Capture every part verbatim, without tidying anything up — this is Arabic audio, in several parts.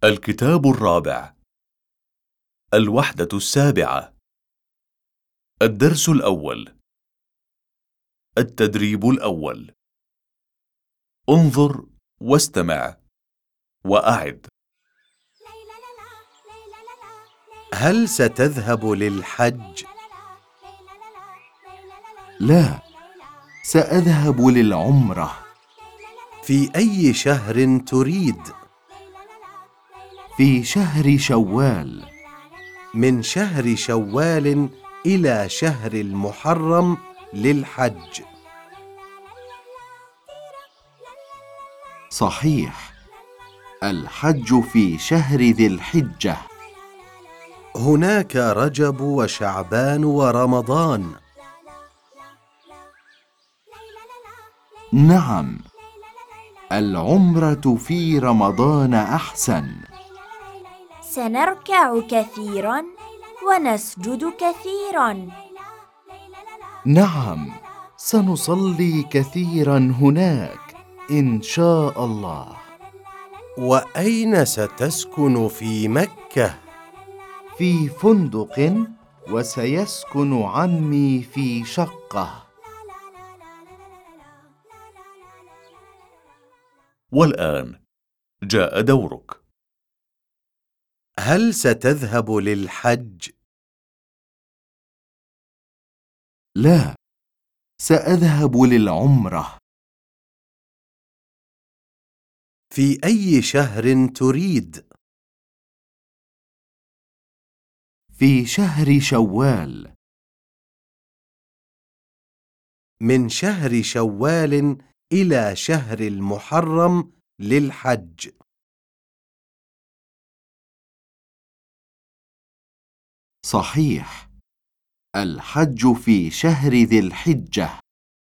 الكتاب الرابع. الوحدة السابعة. الدرس الأول. التدريب الأول. انظر واستمع وأعد. هل ستذهب للحج؟ لا، سأذهب للعمرة. في أي شهر تريد؟ في شهر شوال. من شهر شوال إلى شهر المحرم للحج. صحيح، الحج في شهر ذي الحجة. هناك رجب وشعبان ورمضان. نعم، العمرة في رمضان أحسن. سنركع كثيرا ونسجد كثيرا. نعم، سنصلي كثيرا هناك إن شاء الله. وأين ستسكن في مكة؟ في فندق، وسيسكن عمي في شقة. والآن جاء دورك. هل ستذهب للحج؟ لا، سأذهب للعمرة. في أي شهر تريد؟ في شهر شوال. من شهر شوال إلى شهر المحرم للحج. صحيح، الحج في شهر ذي الحجة.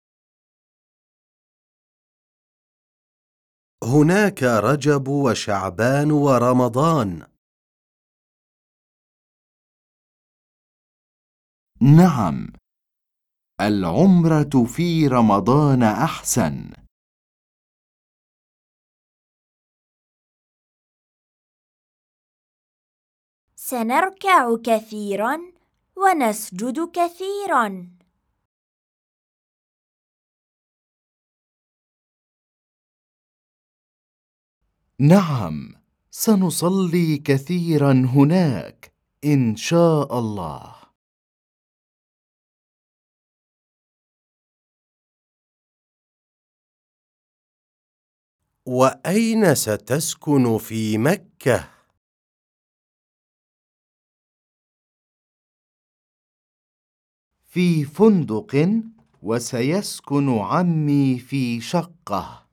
هناك رجب وشعبان ورمضان. نعم، العمرة في رمضان أحسن. سنركع كثيرا ونسجد كثيرا. نعم، سنصلي كثيرا هناك إن شاء الله. وأين ستسكن في مكة؟ في فندق، وسيسكن عمي في شقة.